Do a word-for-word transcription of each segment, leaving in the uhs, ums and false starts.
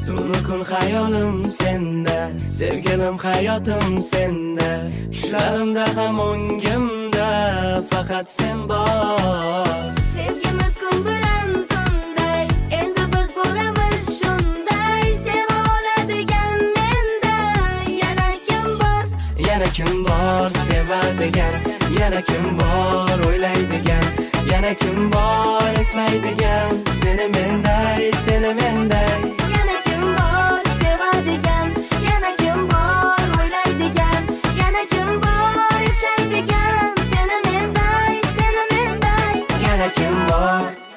Tunu kun hayolim senda, sevgilim hayotim senda, tushlarimda ham o'ngimda faqat sen bor. Sevgimiz kun bilan tunday, endi biz bo'lamiz shunday. Seva oladigan menda yana kim bor? Yana kim bor sevadigan, yana kim bor o'ylaydigan, yana kim bor eslaydigan, seni menday, seni menday. Yana kim bor sevadigan, yana kim bor o'ylaydigan, yana kim bor eslaydigan, seni menday, seni menday. Yana kim bor?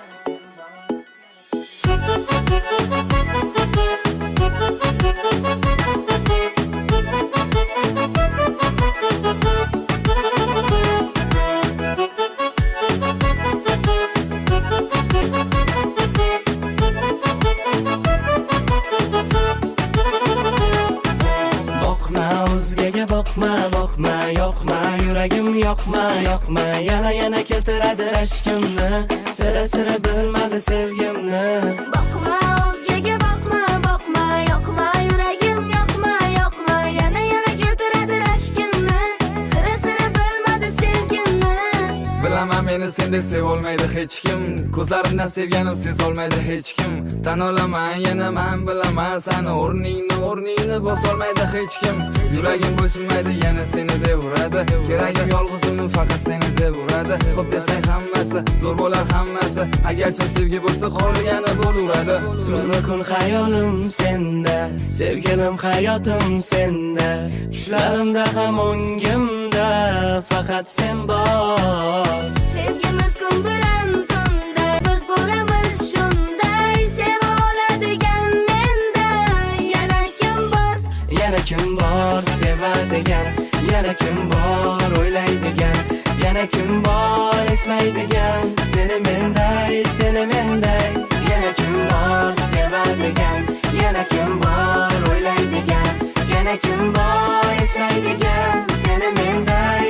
Boqma, boqma, yoqma, yuragim yoqma, yoqma, yana yana keltiradi rashkimni, sira sira bilmadi sevgimni. Boqma, o'zgaga boqma, boqma, yoqma, yuragim yoqma, yoqma, yana yana keltiradi rashkimni, sira sira bilmadi sevgimni. Bilaman meni sendek sevolmaydi hech kim, ko'zlarimdan sevganim sezolmaydi hech kim. Tan olaman, yana men bilaman seni, o'rningni o'rningni bosolmaydi hech kim. Yuragim bo'ysunmaydi, yana seni deb uradi, keragim yolg'izimni faqat seni deb uradi. Xo'p desang hammasi, zo'r bo'lar hammasi, agar chin sevgi bo'lsa qolgani bo'laveradi. Tunu kun hayolim senda, sevgilim hayotim senda, tushlarimda ham o'ngimda faqat sen bor. Sevgimiz kun bilan tunda, biz bo'lamiz shunday. Seva oladigan menda yana kim bor? Yana kim bor sevadigan, yana kim bor o'ylaydigan, yana kim bor eslaydigan, seni menday, seni menday. Yana kim bor sevadigan, yana kim bor o'ylaydigan, yana kim bor eslaydigan, seni menday,